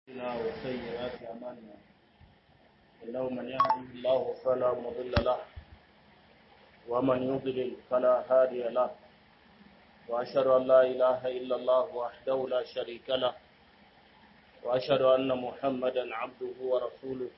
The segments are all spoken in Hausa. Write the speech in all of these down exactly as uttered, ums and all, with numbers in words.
أنفسنا وسيئات أعمالنا إنه من يهده الله فلا مضل له ومن يضلل فلا هادي له وأشهد أن لا إله إلا الله وحده لا شريك له وأشهد أن محمدا عبده ورسوله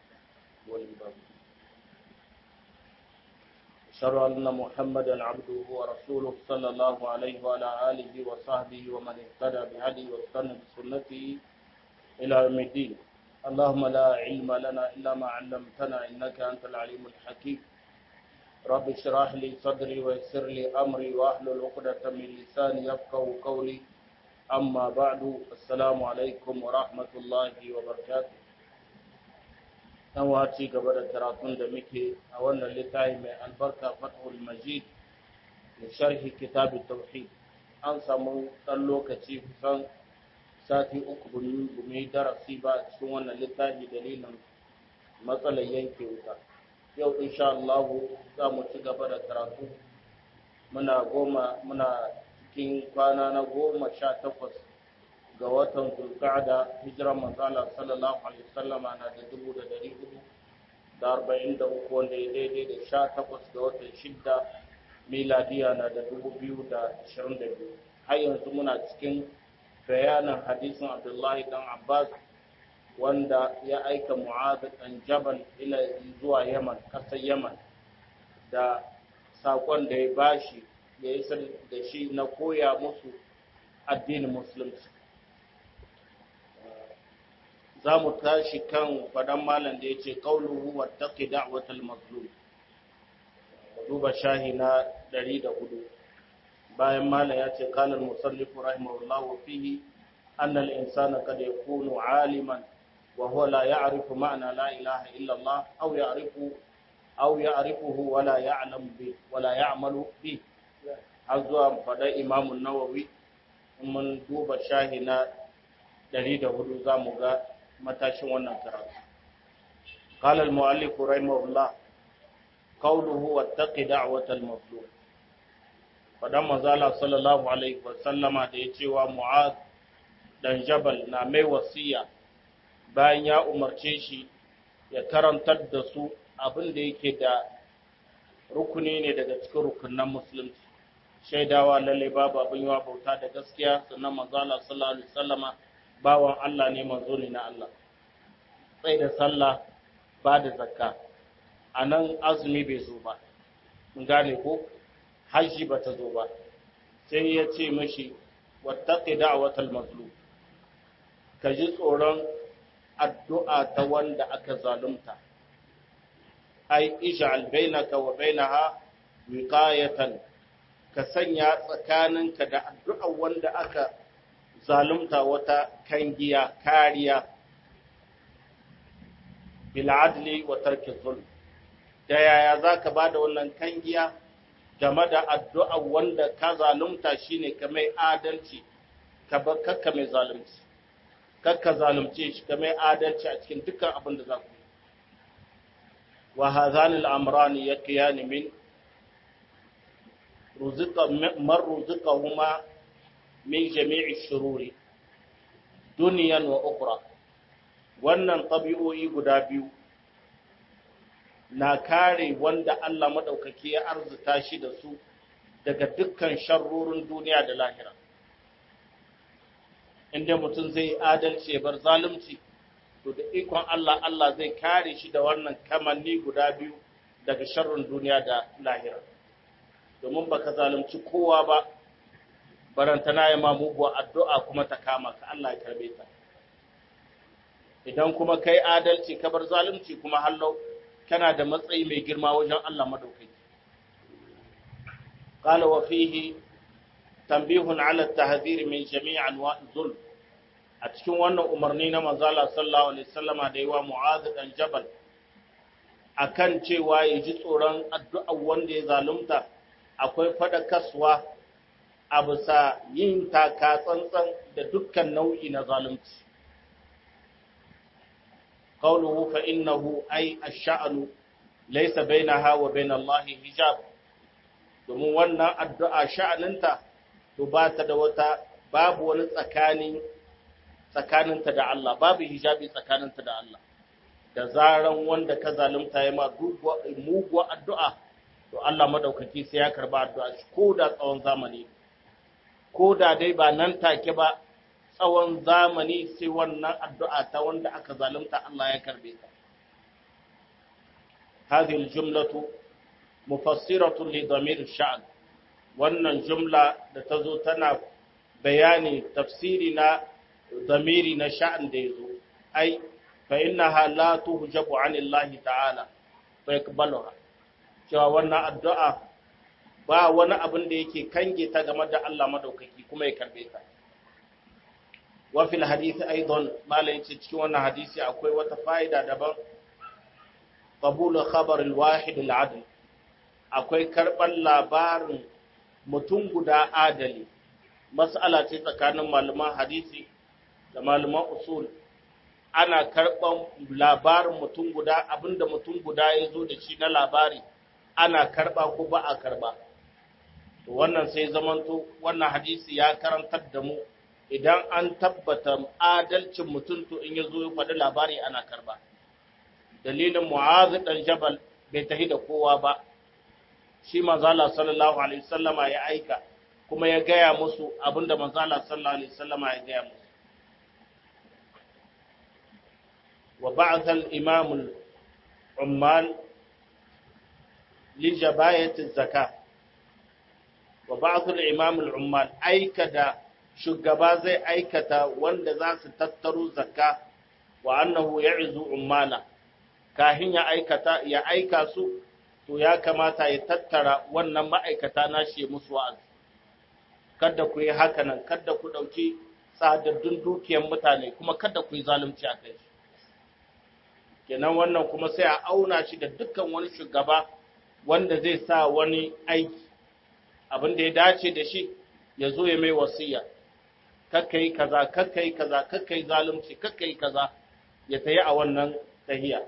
أشهد أن محمدا عبده ورسوله صلى الله عليه وعلى آله وصحبه ومن اهتدى بهديه واستنى بسنته إلى يوم الدين. اللهم لا علم لنا إلا ما علمتنا إنك أنت العليم الحكيم. رب اشرح لي صدري ويسر لي أمري واحلل عقدة من لساني يفقهوا قولي. أما بعد السلام عليكم ورحمة الله وبركاته. dan waci gaba da karatun da muke a wannan littafi mai albarka Fathul Majid da sharhi kitab tauhid. An samu dan lokaci kusan sati uku bumi darasi ba cikin wannan littafi dalilin matsalar yanke wuta. Yau insha Allah za mu ci gaba da karatu. Muna goma muna cikin kwana na goma sha takwas ga watan Zulqa'da, hijiran manzo Allah sallallahu alaihi wasallam na da dubu da dari hudu da arba'in da uku wanda ya daidai da sha takwas ga watan shidda miladiya na da dubu biyu da ashirin da biyu. Har yanzu muna cikin bayanan hadisin Abdullahi dan Abbas wanda ya aika Mu'adh dan Jabal ila zuwa Yaman, kasar Yaman, da sakon da ya bashi ya isar da shi na koya musu addinin musulunci. Za mu tashi kan fadan malam da ya ce ƙaunuhu wa taƙi da'watal mazlum, duba shahi na ɗari da hudu. Bayan malam ya ce kanar musallifu rahimahullah wa fihi annal insana kad yakunu aliman wa huwa la ya'rifu ma'na la ilaha illa Allah aw ya'rifu aw ya'rifuhu wa la ya'lam bi wa la ya'malu bi. Har zuwa fadan Imam an-Nawawi, mun duba shahi na ɗari da hudu za mu ga matashin wannan karatu. قال المؤلف رحمه الله قوله واتق دعوة المظلوم. fadan manzala sallallahu alaihi wasallama da ya cewa Mu'adh dan Jabal na mai wasiya bayan ya umarce shi ya karantar da su abin da yake da rukuni ne daga cikin rukunan musulunci, shaidawa lalle babu abin yawa bauta da gaskiya, sannan manzala sallallahu alaihi wasallama bawan Allah ne, manzo ne na Allah. Sai da sallah, ba da zakka. A nan azumi bai zo ba, mun gane ko hajji ba ta zo ba. Sai ya ce mashi wattaqi da'watal mazlum, ka ji tsoron addu'a ta wanda aka zalunta. Ai ij'al bainaka wa bainaha wiqayatan, ka sanya tsakaninka da addu'a wanda aka zalunta wata kangiya, kariya, bil'adli wa tarki zulm. Da yaya za ka ba da wannan kangiya game da addu'a wanda ka zalunta shine ka mai adalci, ka ba kakka mai zalunci, kakka zalunce shi, ka mai adalci a cikin dukkan abin da za ku yi. Wa hadhanil amrani yaqiyani min ruziqa man ruziqahuma min jami'i shururi duniyan wa ukhra. Wannan tabi'o'i guda biyu na kare wanda Allah madaukaki ya arzuta shi da su daga dukkan sharrorin duniya da lahira. Inda mutum zai adalci ya bar zalunci, to da ikon Allah, Allah zai kare shi da wannan kamanni guda biyu daga sharrin duniya da lahira. Domin baka zalunci kowa ba, barantana ya ma muguwa addu'a kuma ta kama ka, Allah ya karbe ta. Idan kuma kai adalci ka bar zalunci kuma hallau kana da matsayi mai girma wajen Allah madaukaki. Qala wa fihi tanbihun ala at-tahdhir min jami' anwa' zulm. A cikin wannan umarni na manzo Allah sallallahu alaihi wasallama da yawa Mu'adh dan Jabal akan cewa ya ji tsoron addu'a wanda ya zalunta, akwai fadakarwa a bisa yin taka tsantsan da dukkan nau'i na zalunci. Qawluhu fa innahu ay ash-sha'nu laysa bainaha wa bain Allah hijab. Domin wannan addu'a sha'aninta to ba ta da wata, babu wani tsakani tsakaninta da Allah, babu hijabi tsakaninta da Allah. Da zaran wanda ka zalunta ya ma muguwa addu'a, to Allah madaukaki sai ya karba addu'a shi ko da tsawon zamani, ko da dai ba nan take ba tsawon zamani sai wannan addu'a ta wanda aka zalunta Allah ya karbe ta. هذه الجملة مفسرة لضمير الشأن. wannan jumla da ta zo tana bayani tafsiri na zamiri na sha'an da ya zo, ai, fa innaha la tuhjabu anillahi ta'ala fa yakbaluha, cewa wannan addu'a ba wani abin da yake kange ta game da Allah madaukaki kuma ya karbe ta. Wa fil hadisi aidan malai ce cikin wannan hadisi akwai wata fa'ida daban, qabulu khabar al-wahid al-adl, akwai karban labarin mutum guda adali. Mas'ala ce tsakanin malaman hadisi da malaman usul, ana karban labarin mutum guda, abinda mutum guda ya zo da shi na labari ana karba ko ba a karba. To wannan sai zamanto wannan hadisi ya karantar da mu idan an tabbata adalcin mutum to in ya zo ya faɗi labari ana karba. Dalilin Mu'adh dan Jabal bai tahi da kowa ba, shi manzala sallallahu alaihi wasallama ya aika kuma ya gaya musu abinda manzala sallallahu alaihi wasallama ya gaya musu. Wa ba'atha al-imam al-ummal li jabayati az-zakah, wa ba'atha al-imam al-ummal aikada shugaba zai aikata wanda za su tattaro zakka, wa annahu ya'izu ummala, kahin ya aikata ya aika su to ya kamata ya tattara wannan ma'aikata nashi musu wa'azi. Kada ku yi haka nan, kada ku ɗauki tsadaddun dukiyar mutane, kuma kada ku yi zalunci a kai. Kenan wannan kuma sai a auna shi da dukkan wani shugaba wanda zai sa wani aiki, abin da ya dace da shi ya zo ya mai wasiya, kakka yi kaza, kakka yi kaza, kakka yi zalunci, kakka yi kaza, ya tayi a wannan tahiya.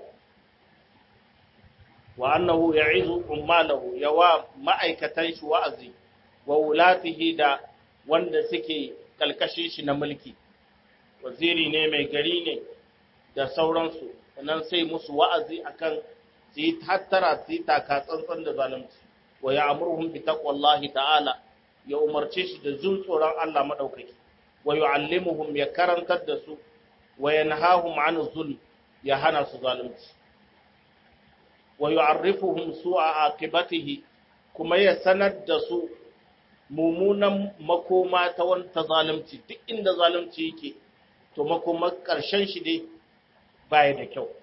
Wa annahu ya'izu ummalahu, yawa ma'aikatan shi wa'azi, wa wulatihi da wanda suke kalkashin shi na mulki, waziri ne, mai gari ne da sauransu, sannan sai musu wa'azi akan su yi tattara su yi taka tsantsan da zalunci. Wa ya'muruhum bi taqwallahi ta'ala, ya umarce shi da jin tsoron Allah madaukaki. Wa yu'allimuhum, ya karantar da su. Wa yanhahum 'anil zulm, ya hana su zalunci. Wa yu'arrifuhum su'a aqibatihi, kuma ya sanar da su mumunan makoma ta wanta zalunci. Duk inda zalunci yake to makomar ƙarshen shi dai baya da kyau.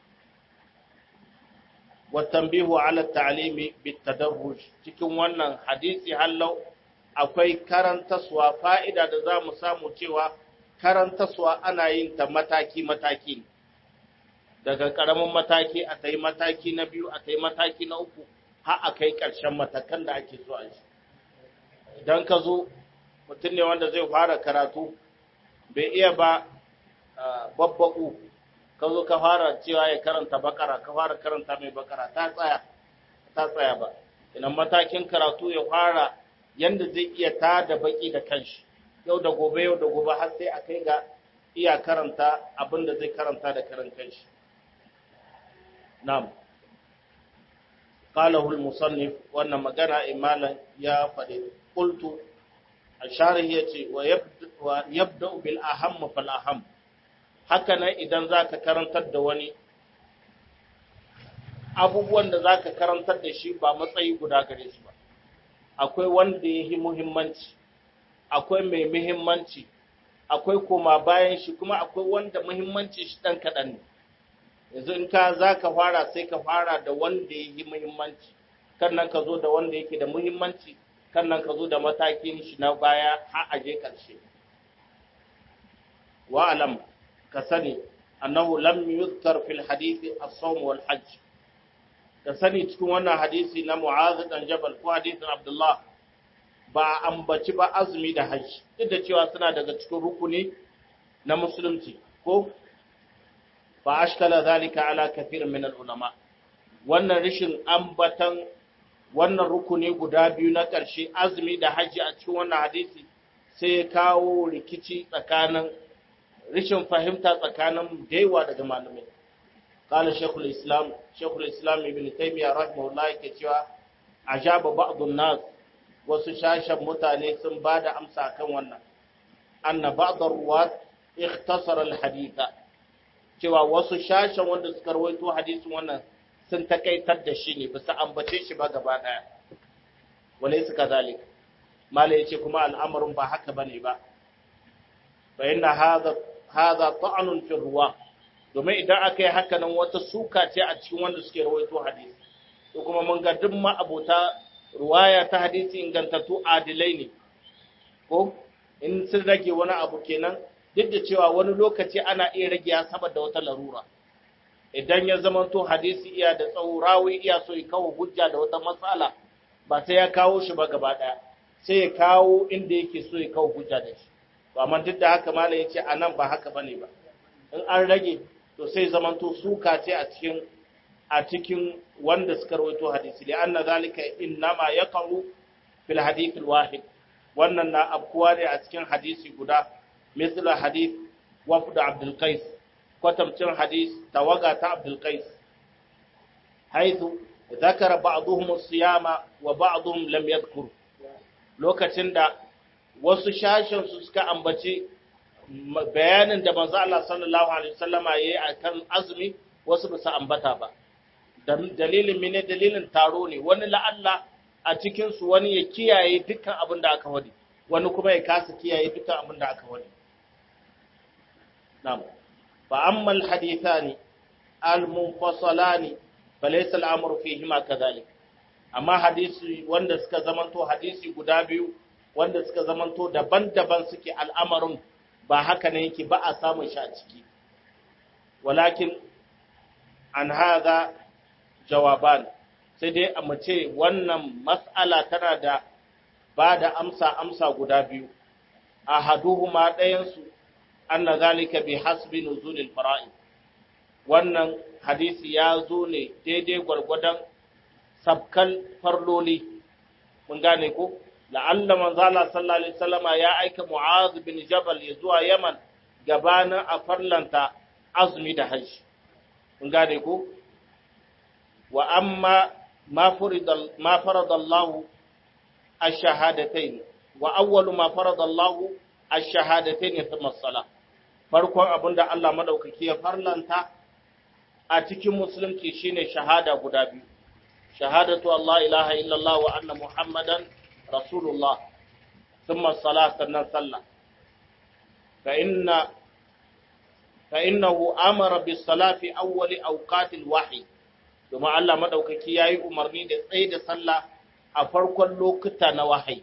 Wa tanbihu ala ta'limi bit tadarruj, cikin wannan hadisi hallau akwai karantaswa, fa'ida da za mu samu cewa karantaswa ana yin ta mataki-mataki, daga ƙaramin mataki a ta yi mataki na biyu, a ta yi mataki na uku, har a kai ƙarshen matakan da ake so a shi. Idan ka zo mutum ne wanda zai fara karatu, bai iya ba babbaƙu, ka zo ka fara cewa ya karanta bakara, ka fara karanta mai bakara, ta tsaya, ta tsaya ba. Idan matakin karatu ya fara yanda zai iya ta da baki da kanshi, yau da gobe yau da gobe har sai a kai ga iya karanta abin da zai karanta da karan kanshi. Na'am. Qalahu al-musannif, wannan magana imalan ya faɗi. Qultu, al-sharih yace wa yabda bil aham fal aham. Haka nan idan zaka karantar da wani, abubuwan da zaka karantar da shi ba matsayi guda gare su ba. Akwai wanda yahi muhimmanci, akwai mai muhimmanci, akwai koma bayan shi, kuma akwai wanda muhimmanci shi dan kaɗan ne. Yanzu in ka za ka fara sai ka fara da wanda ya yi muhimmanci, kan nan ka zo da wanda yake da muhimmanci, kan nan ka zo da matakin shi na baya har a je ƙarshe. Wa alam, ka sani, annahu lam yuzkar fil hadisi as-sawm wal hajj. Ka sani cikin wannan hadisi na Mu'adh dan Jabal ko hadisin Abdullah, ba a ambaci ba azumi da hajji, duk da cewa suna daga cikin rukuni na musulunci, ko fa ashkala zalika ala kathir min al-ulama. Wannan rishin ambatan wannan rukuni guda biyu na ƙarshe, azumi da hajji, a cikin wannan hadisi sai ya kawo rikici tsakanin rishin fahimta tsakanin daiwa daga malamai. Kala Sheikhul Islam, Sheikhul Islam Ibn Taymiyyah rahimahullah yake cewa ajaba ba'dun nas, wasu shashan mutane sun bada amsa kan wannan. Anna ba'd ar-ruwat ikhtasara al-haditha, cewa wasu shashan wanda suka rawaito hadisin wannan sun takaitar da shi ne bisa ambace shi ba gaba daya. Walaysa kadhalik, mala yace kuma al'amarin ba haka bane ba. Fa inna hadha hadha ta'nun fi ruwa, domin idan aka yi haka nan wata suka ce a cikin wanda suke rawaito hadisi, to kuma mun ga duk ma abota ruwaya ta hadisi ingantattu adilai ne, ko in sun rage wani abu kenan, duk da cewa wani lokaci ana iya rage ya saboda wata larura. Idan ya zamanto hadisi iya da tsawo, rawi iya so ya kawo hujja da wata matsala, ba sai ya kawo shi ba gaba ɗaya, sai ya kawo inda yake so ya kawo hujja da shi. To amma duk da haka malam yace anan ba haka bane ba. In an rage to sai zamanto suka ce a cikin a cikin wanda suka rawaito hadisi, li anna zalika innama yaqau fil hadith al wahid, wannan na abkuwa ne a cikin hadisi guda, misla hadith wafd Abdul Qais, kwatamcin hadis tawaga ta Abdul Qais, haithu zakara ba'dhum as-siyama wa ba'dhum lam yadhkur, lokacin da wasu shashin su suka ambaci bayanin da manzo Allah sallallahu alaihi wasallama yayi akan azumi, wasu ba su ambata ba. Dalilin mene? Dalilin taro ne, wani la'alla a cikin su wani ya kiyaye dukkan abin da aka wadi, wani kuma ya kasa kiyaye dukkan abin da aka wadi. Na'am. Fa amma al-hadithani al-munfasalani falaysa al-amru fihima kadhalik. Amma hadisi wanda suka zamanto hadisi guda biyu wanda suka zamanto daban-daban suke, al'amarin ba haka ne yake, ba a samun shi a ciki. Walakin an haza jawaban, sai dai a mace wannan mas'ala tana da ba da amsa amsa guda biyu. Ahaduhuma ɗayansu anna zalika bi hasbi nuzulil fara'id, wannan hadisi ya zo ne daidai gwargwadon sabkal farloli. Mun gane ko la'alla manzo Allah sallallahu alaihi wasallama ya aika Mu'adh bin Jabal ya zuwa Yaman gabanin a farlanta azumi da hajji. Mun gane ko wa amma ma farada ma farada Allah ash-shahadatayn, wa awwalu ma farada Allah ash-shahadatayn thumma as-salah. Farkon abinda Allah madaukaki ya farlanta a cikin musulunci shine shahada guda biyu, shahadatu Allah ilaha illallah wa anna Muhammadan rasulullah, thumma as-salah, sannan sallah. fa inna fa innahu amara bis salati awwali awqatil wahyi, domin Allah madaukaki yayi umarni da tsaye da sallah a farkon lokuta na wahayi.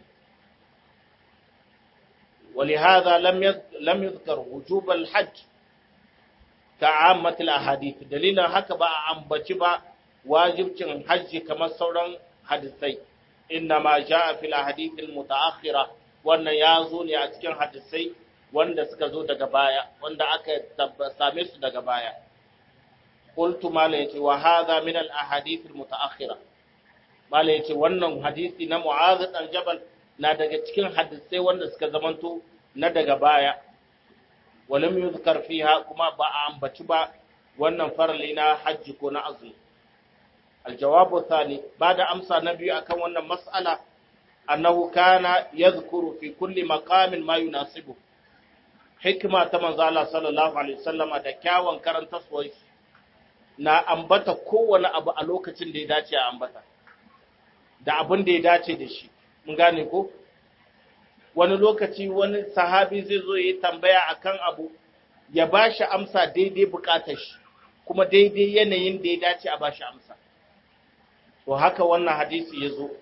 ولهذا لم لم يذكر وجوب الحج كعامة الأحاديث، دليلا haka ba a ambaci ba wajibcin hajji kamar sauran hadisai. Innama jaa fil ahadith al mutaakhira, wannan ya zo ne a cikin hadisai wanda suka zo daga baya, wanda aka same su daga baya. Qultu mala yace wa hadha min al ahadith al mutaakhira, mala yace wannan hadisi na Mu'adh dan Jabal na daga cikin hadisai wanda suka zamanto na daga baya. Walam yuzkar fiha, kuma ba a ambaci ba wannan farali na hajji ko na azumi. Aljawabu thani, ba da amsa na biyu akan wannan mas'ala, annahu kana yadhkuru fi kulli maqamin ma yunasibu. Hikma ta manzo Allah sallallahu alaihi wasallama da kyawun karantaswa na ambata kowane abu a lokacin da ya dace a ambata, da abin da ya dace da shi. Mun gane ko? Wani lokaci wani sahabi zai zo yi tambaya akan abu, ya ba shi amsa daidai bukatar shi, kuma daidai yanayin da ya dace a ba shi amsa. To haka wannan hadisi ya zo.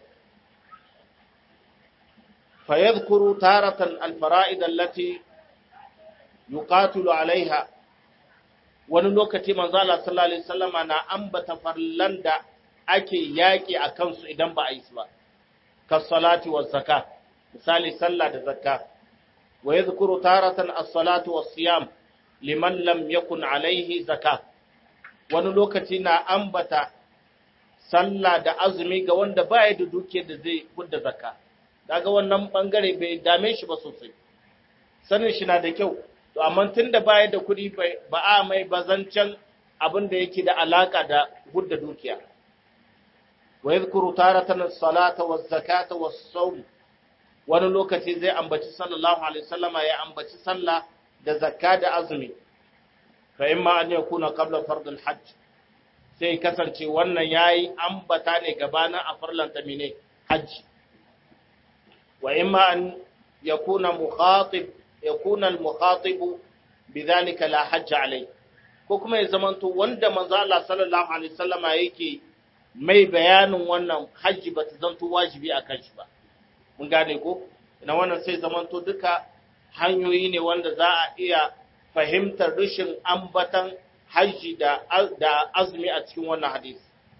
Fa yadhkuru taratan al-fara'id allati yuqatilu alaiha, wani lokaci manzo Allah sallallahu alaihi wasallama na ambata farlan da ake yaki akan su idan ba a yi su ba, kasalati wa zakka, misali sallah da zakka. Wa yadhkuru taratan as-salatu was-siyam liman lam yakun alaihi zakka, wani lokaci na ambata sallah da azumi ga wanda baya da dukiyar da zai gudda zakka. Daga wannan bangare bai dame shi ba sosai, sanin shi na da kyau, to amma tunda baya da kuɗi ba a mai bazancan abin da yake da alaka da hudda dukiya. Wa yadhkuru taratan as-salata waz-zakata was-sawm, wani lokaci zai ambaci sallallahu alaihi wasallama ya ambaci sallah da zakka da azumi. Fa imma an yakuna qabla fard al-hajj, sai kasance wannan yayi ambata ne gabanin a farlanta mine hajji. Wa imma an yakuna mukhatib yakuna al-mukhatib bidhalika la hajj alayhi, ko kuma ya zamanto wanda manzo Allah sallallahu alaihi wasallama yake mai bayanin wannan hajji bata zanto wajibi akan shi ba. Mun gane ko ina wannan sai zamanto duka hanyoyi ne wanda za a iya fahimtar rashin ambatan hajji da da azumi a cikin wannan hadisi.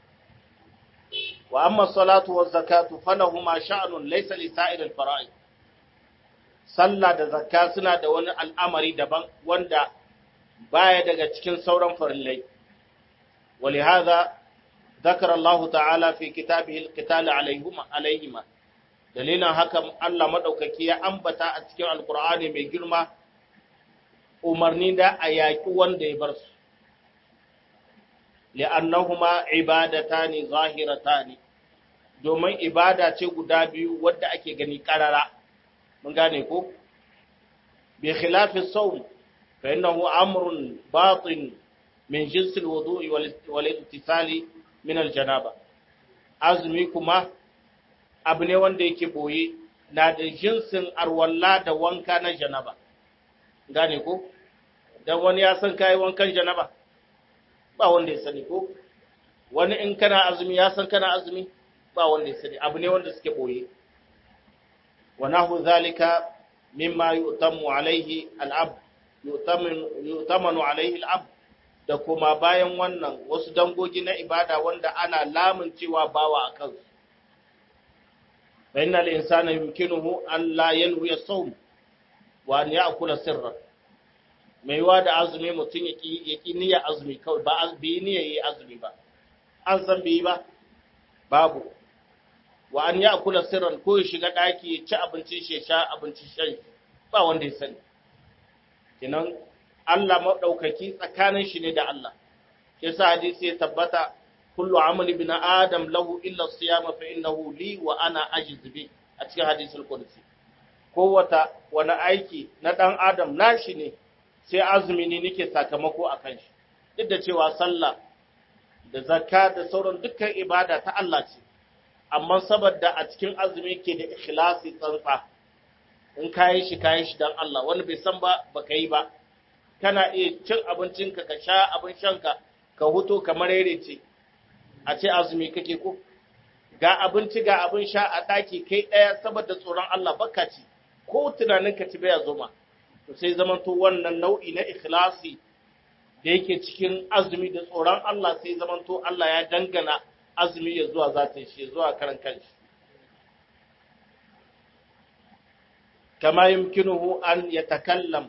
Wa amma salatu wa zakatu falahuma sha'nun laysa li sa'ir al-fara'id, sallah da zakka suna da wani al'amari daban wanda baya daga cikin sauran farillai. ولهذا ذكر الله تعالى في كتابه القتال عليهما عليهما دليلا hakan Allah madaukaki ya ambata a cikin alqur'ani mai girma umarni da a yaki wanda ya bar su, li'annahuma ibadatani zahiratani, domin ibada ce guda biyu wadda ake gani karara. Mun gane ko bi khilafi sawm fa innahu amrun batin min jinsi alwudu'i wal ittisali min aljanaba. Azumi kuma abu ne wanda yake boye, na da jinsin arwalla da wanka na janaba. Gane ko dan wani ya san kai wankan janaba ba wanda ya sani ko wani in kana azumi ya san kana azumi ba wanda ya sani, abu ne wanda suke boye. wa nahu zalika mimma yu'tamu alaihi al-abd yu'tamanu yu'tamanu alaihi al-abd, da kuma bayan wannan wasu dangogi na ibada wanda ana lamun cewa bawa a kansu. Bayan al'insana yumkinuhu an la yanwi as-sawm wa an ya'kula sirran. Mai wa da azumi mutum ya ki niyyar azumi kawai, ba bi niyyar yi azumi ba. An san bi ba? Babu. Wa an ya'kula sirran, ko ya shiga daki ya ci abincin shi ya sha abincin shan, ba wanda ya sani. Kinan Allah maɗaukaki tsakanin shi ne da Allah. Shi yasa hadisi ya tabbata kullu amali bin adam lahu illa siyama fa innahu li wa ana ajiz bi, a cikin hadisul qudsi. Ko wata wani aiki na dan adam nashi ne, sai azumi ne nake sakamako akan shi. Duk da cewa sallah da zakka da sauran dukkan ibada ta Allah ce, amma saboda a cikin azumi ke da ikhlasi tsantsa, in kayi shi kayi shi dan Allah, wani bai san ba baka yi ba. Kana iya cin abincinka ka sha abin shanka ka huto kamar ce, a ce azumi kake ko ga abinci ga abin sha a ɗaki kai ɗaya saboda tsoron Allah baka ci, ko tunanin ka ci baya zoma. To sai zamanto wannan nau'i na ikhlasi da yake cikin azumi da tsoron Allah, sai zamanto Allah ya dangana azumi ya zuwa zatin shi, zuwa karan kanshi. kama yumkinuhu an yatakallam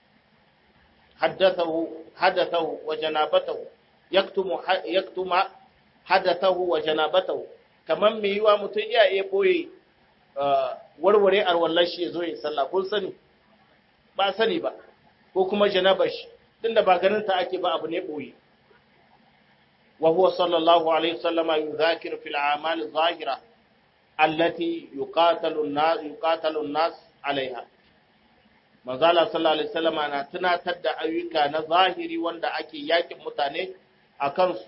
حدثه حدثه وجنابته يكتم يكتم حدثه وجنابته kaman me yiwa mutum iya iya boye warware arwallar shi yazo ya sallah, kun sani ba sani ba, ko kuma janabar shi tunda ba ganin ta ake ba, abu ne boye. wa huwa sallallahu alaihi wasallama yudhakiru fil a'mal adh-dhahira allati yuqatalu an-nas yuqatalu an-nas alaiha. Manzala sallallahu alaihi wasallam na tunatar da ayyuka na zahiri wanda ake yakin mutane a kansu,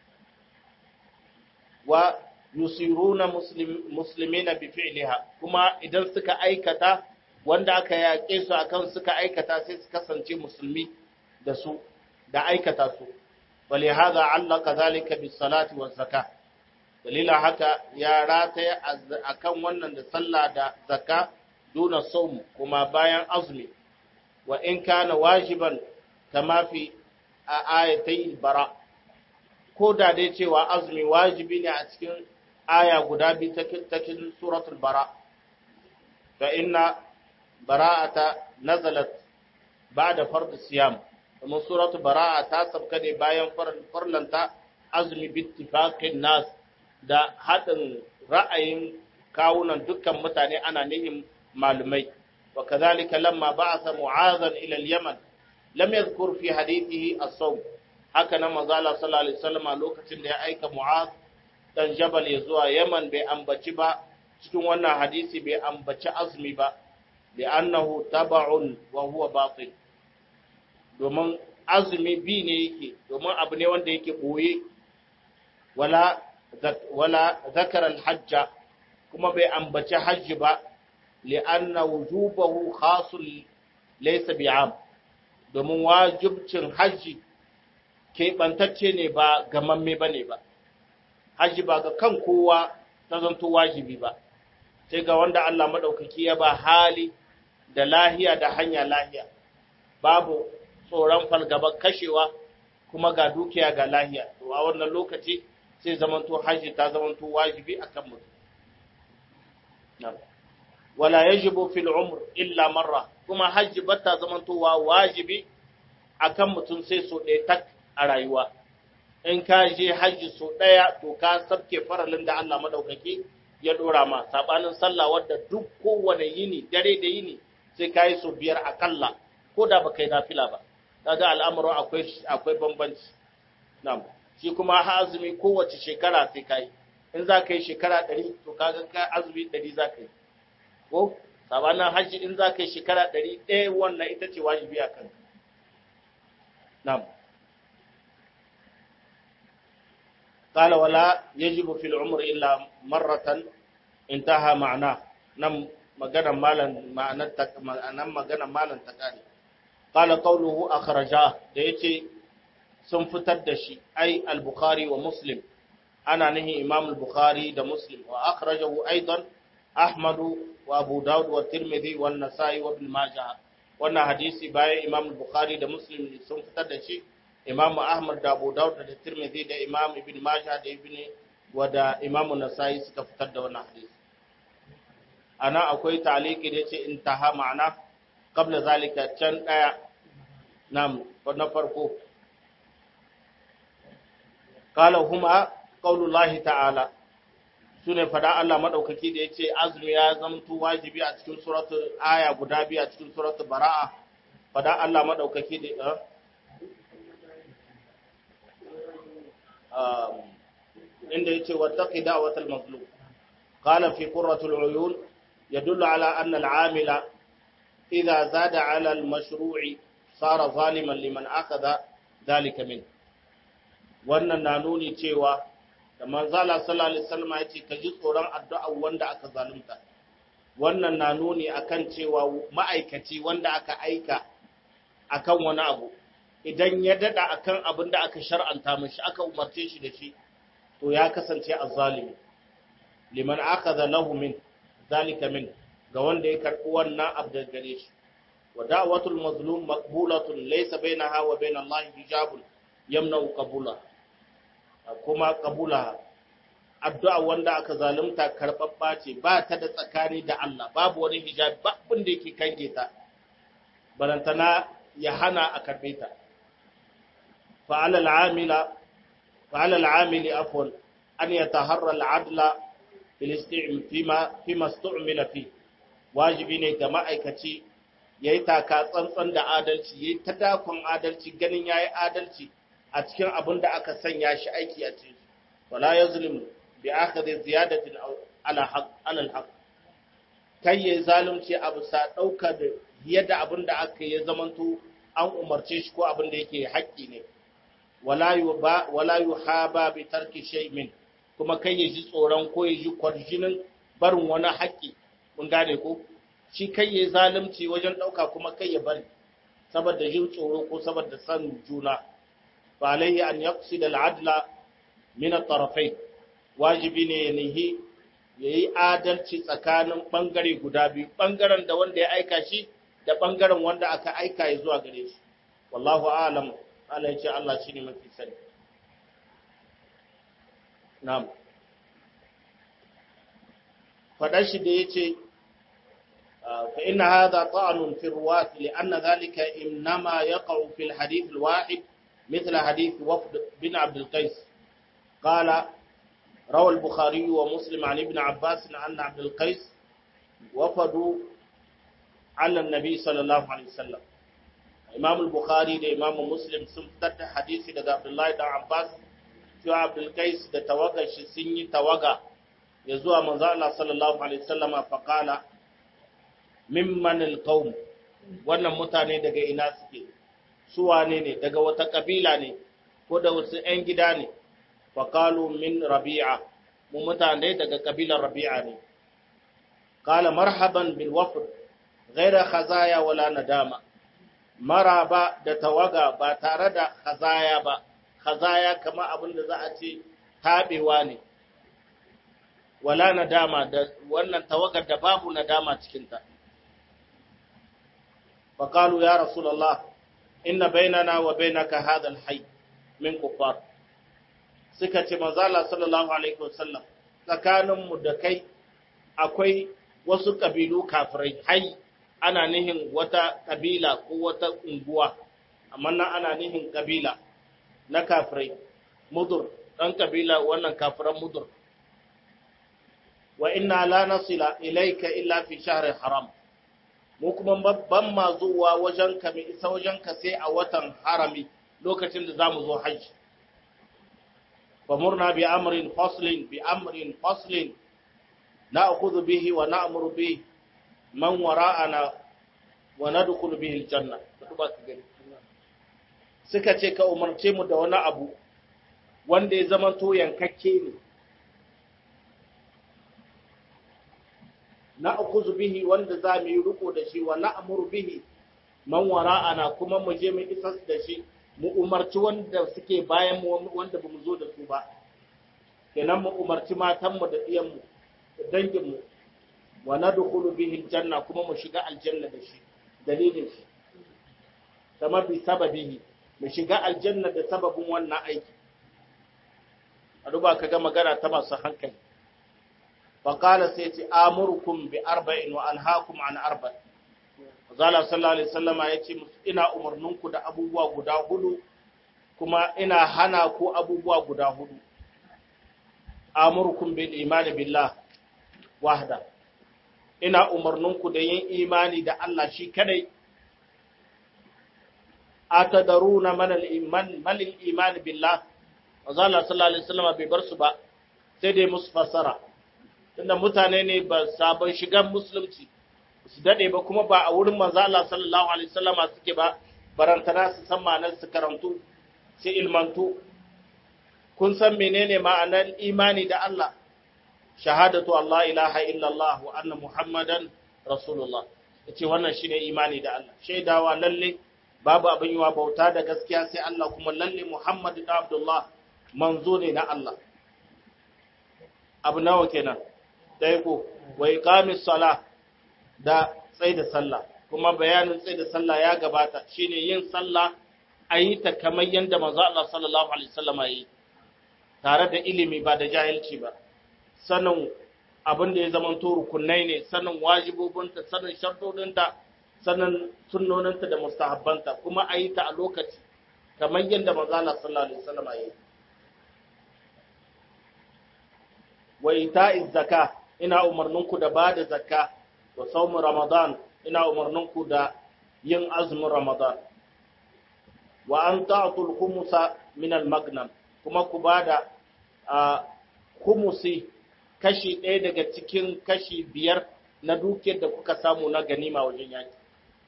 wa yusiruna muslim, muslimina bi fi'liha, kuma idan suka aikata wanda aka yake su akan suka aikata sai su kasance musulmi da su da aikata su. wali hadha allaka zalika bis salati waz zakah, dalila haka ya rataya akan wannan da sallah da zakka duna sawm, kuma bayan azumi, wa in kana wajiban kama fi ayatai bara, ko da dai cewa azumi wajibi ne a cikin aya guda biyu ta cikin suratul bara. fa inna bara'ata nazalat ba'da fard siyam, kuma suratul bara'a ta sabka ne bayan farlanta azumi bi ittifaqin nas, da hadin ra'ayin kawunan dukkan mutane, ana nihin malumai. wa kadhalika lamma ba'atha mu'adhan ila al-yaman lam yadhkur fi hadithihi as-sawm haka nan manzo Allah sallallahu alaihi wasallam lokacin da ya aika Mu'az dan Jabal ya zuwa Yaman bai ambaci ba cikin wannan hadisi bai ambaci azumi ba li'annahu tab'un wa huwa batil domin azumi bi ne yake domin abu ne wanda yake boye wala wala zakara al-hajja kuma bai ambaci hajji ba li'anna wujubahu khasul laysa bi'am domin wajibcin hajji keɓantacce ne ba gamamme ba ne ba hajji ba ga kan kowa ta zanto wajibi ba sai ga wanda Allah maɗaukaki ya ba hali da lahiya da hanya lahiya babu tsoron falgaban kashewa kuma ga dukiya ga lahiya to a wannan lokaci sai zamanto hajji ta zamanto wajibi akan mutum wala yajibu fil umr illa marra kuma hajji bata zamantowa wajibi akan mutum sai so ɗaya tak a rayuwa in ka je hajji so ɗaya to ka sabke faralin da Allah madaukaki ya dora ma sabanin sallah wadda duk kowane yini dare da yini sai ka yi so biyar akalla ko da baka yi nafila ba kaga al'amuru akwai akwai bambanci na'am shi kuma ha azumi kowace shekara sai ka yi in za ka yi shekara ɗari to kaga ka azumi ɗari za ka yi ko sabanin hajji in za ka yi shekara ɗari ɗaya wannan ita ce wajibi a kanka na'am قال ولا يجب في العمر إلا مرة انتهى معناه نم مغنى مالا معنى تك نم مغنى مالا تكاني قال قوله أخرجاه ديتي سنفتر دشي أي البخاري ومسلم أنا نهي إمام البخاري ده مسلم وأخرجه أيضا أحمد وأبو داود والترمذي والنسائي وابن ماجه وانا حديثي باي إمام البخاري ده مسلم سنفتر دشي Imam Ahmad da Abu Dawud da Tirmidhi da Imam Ibn Majah da Ibn wa da Imam Nasa'i suka fitar da wannan hadisi. Ana akwai taliki da yace intaha ma'ana qabla zalika can daya nam na farko. Qala huma qaulullahi ta'ala sune fada Allah madaukaki da yace azumi ya zamto wajibi a cikin suratul aya guda biyu a cikin suratul Bara'a fada Allah madaukaki da inda yace wattaqi da'watal mazlum qala fi qurratul uyun yadullu ala anna al-'amila idha zada 'ala al-mashru'i sara zaliman liman akhadha dhalika min wannan na nuni cewa da manzo Allah sallallahu alaihi wasallam yace ka ji tsoron addu'a wanda aka zalunta wannan na nuni akan cewa ma'aikaci wanda aka aika akan wani abu idan ya dada akan abin da aka shar'anta mishi aka umarce shi da shi to ya kasance azzalimi liman akhadha lahu min zalika min ga wanda ya karbi wannan abu daga gare shi wa da'watul mazlum maqbulatun laysa bainaha wa bain Allah hijabun yamna'u qabula kuma qabula addu'a wanda aka zalunta karbabba ce ba ta da tsakani da Allah babu wani hijabi ba abin da yake kange ta barantana ya hana a karbe ta فعلى العامل فعلى العامل عفوا أن يتحرى العدل في الاستعمال فيما فيما استعمل فيه wajibi ne ga ma'aikaci yayi taka tsantsan da adalci yayi ta dakon adalci ganin yayi adalci a cikin abin da aka sanya shi aiki a cikin wala yazlim bi akhdhi ziyadatin ala haqq ala al-haqq kai yayi zalunci abu sa dauka da yadda abin da aka yi zamanto an umarce shi ko abin da yake haƙƙi ne wala yuba wala yuhaba bi tarki shay'in kuma kai yaji tsoron ko yaji kwarjinin barin wani haƙi mun gane ko shi kai yayi zalunci wajen dauka kuma kai ya bari saboda jin tsoro ko saboda san juna fa alayhi an yaqsid al-adla min at-tarafayn wajibi ne nihi yayi adalci tsakanin bangare guda biyu bangaren da wanda ya aika shi da bangaren wanda aka aika ya zuwa gare shi wallahu a'lam Allah ya ce Allah shi ne mafi sani. Na'am. Faɗar shi da ya ce, fa ina haza ta'anun fi ruwat li'anna zalika innama yaqa'u fil hadith al-wahid مثل حديث وفد بن عبد القيس قال روى البخاري ومسلم عن ابن عباس أن عبد القيس وفدوا على النبي صلى الله عليه وسلم Imam al-Bukhari da Imam Muslim sun fitar da hadisi daga Abdullahi dan Abbas cewa Abdul Qais da tawagar shi sun yi tawaga ya zuwa manzo Allah sallallahu alaihi wasallama fa qala mimman al-qaum, wannan mutane daga ina suke, su wane ne, daga wata kabila ne ko da wasu ƴan gida ne. fa qalu min Rabi'a, mu mutane daga kabilar Rabi'a ne. qala marhaban bil wafd ghayra khazaya wala nadama, maraba da tawaga ba tare da khazaya ba, khazaya kama abin da za a ce tabewa ne, wala nadama da wannan tawagar da babu nadama cikinta. فقالوا يا رسول الله إن بيننا وبينك هذا الحي من كفار. suka ce manzo Allah sallallahu alaihi wasallam tsakanin mu da kai akwai wasu kabilu kafirai, hai ana nihin wata kabila ko wata unguwa, amma nan ana nihin kabila na kafirai. Mudur dan kabila wannan kafiran Mudur. wa inna la nasila ilayka illa fi shahri haram, mu kuma ban ma zuwa wajen ka mai isa wajen ka sai a watan harami lokacin da zamu zo haji. fa murna bi amrin faslin bi amrin faslin na'khudhu bihi wa na'muru bihi man wara'ana wa nadkhulu bihi aljanna. Suka ce ka umarce mu da wani abu wanda ya zama to yankakke ne, na akuzu bihi wanda za mu yi riko da shi, wa na'muru bihi man wara'ana kuma mu je mu isas da shi, mu umarci wanda suke bayan mu wanda bamu zo da su ba. Kenan mu umarci matan mu da diyan mu da dangin mu, wa nadkhulu bihi aljanna kuma mu shiga aljanna da shi, dalilin shi kama bi sababihi, mu shiga aljanna da sababin wannan aiki. a duba kaga magana ta masu hankali. فقال سيتي آمركم بأربع وأنهاكم عن أربع. Zala sallallahu alaihi wasallama yace ina umarninku da abubuwa guda hudu kuma ina hana ku abubuwa guda hudu. Amurukum bil imani billah wahda, ina umarninku da yin imani da Allah shi kadai. Atadaruna man al iman mal al iman billah. Zala sallallahu alaihi wasallama bai bar su ba sai dai musu fasara, tunda mutane ne ba sabon shigan musulunci su dade ba, kuma ba a wurin manzo Allah sallallahu alaihi wasallama suke ba, barantana su san ma'anar su karantu su ilmantu. Kun san menene ma'anar imani da Allah? Shahadatu Allah ilaha illallah wa anna muhammadan rasulullah. Yace wannan shine imani da Allah, shaidawa lalle babu abin yiwa bauta da gaskiya sai Allah, kuma lalle Muhammad da Abdullah manzo ne na Allah. Abu nawa kenan? Dai ko wa iqamis salah, da tsaida sallah. Kuma bayanin tsaida sallah ya gabata, shine yin sallah ayi ta kamar yanda manzo Allah sallallahu alaihi wasallam yayi, tare da ilimi ba da jahilci ba. Sanin abin da ya zama to rukunai ne, sanin wajibobinta, sanin shartodinta, sanin sunnoninta da mustahabbanta, kuma ayi ta a lokaci kamar yanda manzo Allah sallallahu alaihi wasallam yayi. Wa ita'iz zakah, ina umarninku da bada zakka. Wa sawm ramadan, ina umarninku da yin azumin ramadan. Wa an ta'tul khumsa min al-maghnam, kuma ku bada khumusi, kashi ɗaya daga cikin kashi biyar na dukiyar da kuka samu na ganima wajen yaki.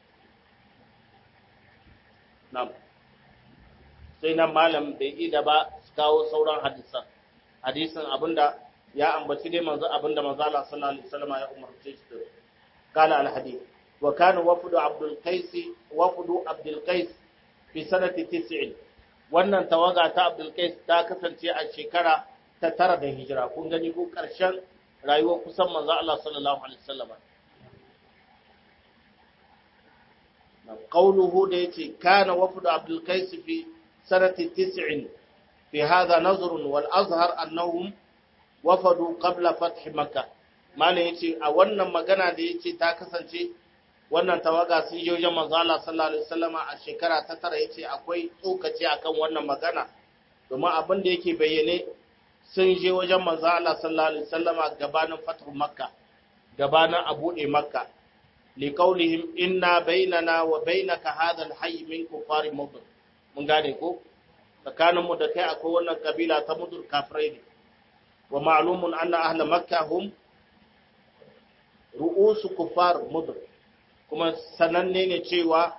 Na'am. Sai nan malam bai ida ba su kawo sauran hadisan. Hadisin abinda ya ambaci dai manzo abinda manzo Allah sallallahu alaihi wasallam ya umarce shi da. Kana al-hadith wa kana wafdu Abdul Qais wafdu Abdul Qais fi sanati tis'in. Wannan tawaga ta Abdul Qais ta kasance a shekara ta tara da hijira. Kun gani ko karshen rayuwar kusan manzo Allah sallallahu alaihi wasallam. Qawluhu da yace kana wafdu Abdul Qais fi sanati tis'in fi hadha nazr wal azhar annahum wafadu qabla fath makkah. Malam yace a wannan magana da yace ta kasance wannan tawaga sun je wajen manzo Allah sallallahu alaihi wasallama a shekara ta tara, yace akwai tsokaci akan wannan magana, domin abin da yake bayyane sun je wajen manzo Allah sallallahu alaihi wasallama gabanin fath makka, gabanin a bude makka. liqaulihim inna bainana wa bainaka hadha alhayy min kufari mudr mun gane ko tsakanin mu da kai akwai wannan kabila ta mudr kafirai ne wa ma'lumun anna ahla makkah hum ru'us kufar mudr kuma sananne ne cewa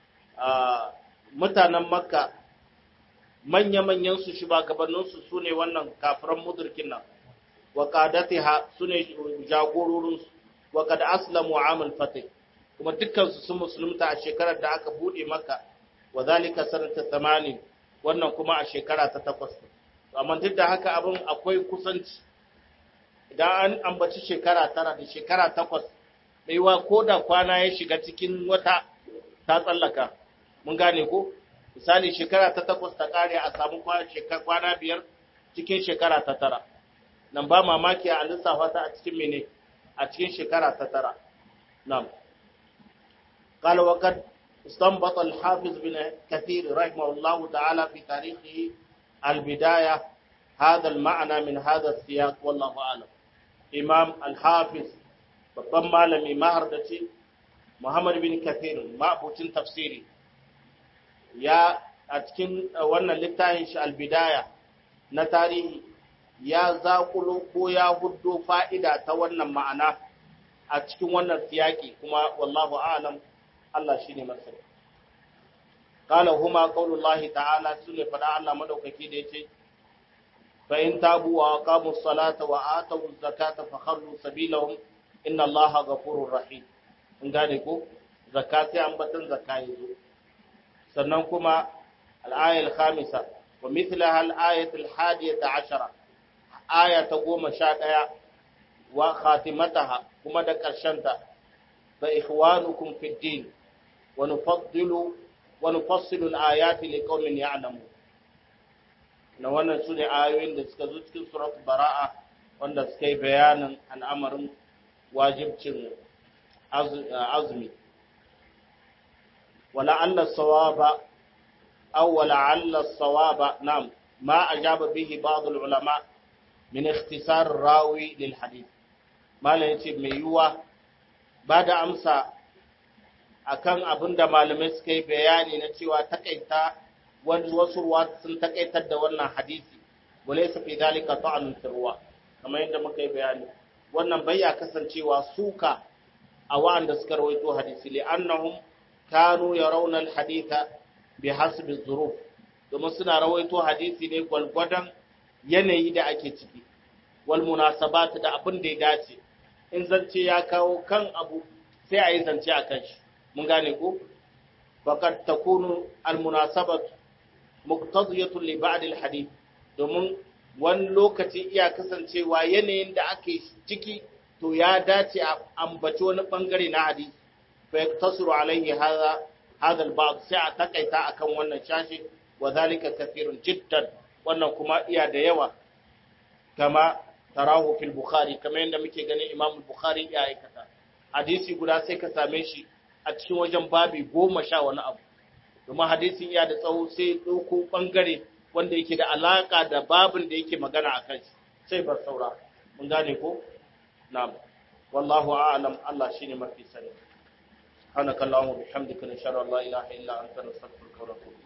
mutanen makka manya-manyan su shugabannin su sune wannan kafiran mudrkin nan wa qadatiha sune jagororin su wa kad aslamu amal fatih kuma dukkan su sun musulunta a shekarar da aka bude maka wa zalika sanata tamanin wannan kuma a shekara ta takwas amma duk da haka abin akwai kusanci idan an ambaci shekara tara da shekara takwas baiwa ko da kwana ya shiga cikin wata ta tsallaka mun gane ko misali shekara ta takwas ta kare a samu kwana biyar cikin shekara ta tara nan ba mamaki a lissafa ta a cikin mene a cikin shekara ta tara nam قال وقد استنبط الحافظ بن كثير رحمه الله تعالى في تاريخه البداية هذا المعنى من هذا السياق والله أعلم إمام الحافظ babban malami mahardaci Muhammad bin Kathir ma'abucin tafsiri ya a cikin wannan littafin shi al-bidaya na tarihi ya zakulo ko ya huddo fa'ida ta wannan ma'ana a cikin wannan siyaki kuma wallahu a'lam Allah shine masani qala huma qaulullahi ta'ala sunne fada Allah madaukaki da yace fa in tabu wa aqamus salata wa atawuz zakata fakhallu sabilahum inna Allaha ghafurur rahim in gane ko zakati an batan zakai zo sannan kuma al-aya al-khamisa wa mithlaha al-ayat al-hadiyata ashara aya ta goma sha ɗaya wa khatimataha kuma da ƙarshenta fa ikhwanukum fid din wa nufaddilu wa nufassilu al-ayati liqaumin ya'lamun na wannan sune ayoyin da suka zo cikin suratul bara'a wanda suka yi bayanin al'amarin wajibcin azumi wala alla sawaba aw wala alla sawaba nam ma ajaba bihi ba'd al-ulama min ikhtisar rawi lil hadith malam yace mai yuwa ba da amsa akan abinda malamai suka yi bayani na cewa takaita wani wasu ruwa sun takaitar da wannan hadisi walaysa fi dalika ta'anun ruwa kamar yadda muka yi bayani wannan bai ya kasancewa suka a wa'anda suka rawaito hadisi li annahum kanu yarawna al haditha bi hasbi dhuruf domin suna rawaito hadisi ne gwalgwadan yanayi da ake ciki wal munasabat da abin da ya dace in zance ya kawo kan abu sai a yi zance a kan shi mun gane ko faqad takunu al munasabat muqtadiyatun li ba'd al hadith domin wani lokaci iya kasancewa yanayin da ake ciki to ya dace a ambaci wani bangare na hadisi fa yaktasiru alaihi hadha hadha al ba'd sai a takaita akan wannan shashi wa zalika kathirun jiddan wannan kuma iya da yawa kama tarahu fil bukhari kamar yadda muke ganin imam bukhari ya aikata hadisi guda sai ka same shi a cikin wajen babi goma sha wani abu kuma hadisin iya da tsawo sai ɗauko bangare wanda yake da alaka da babin da yake magana a kan shi sai bar saura mun gane ko na'am wallahu a'lam Allah shine mafi sani subhanakallahumma bihamdika nashhadu an la ilaha illa anta nastaghfiruka wa natubu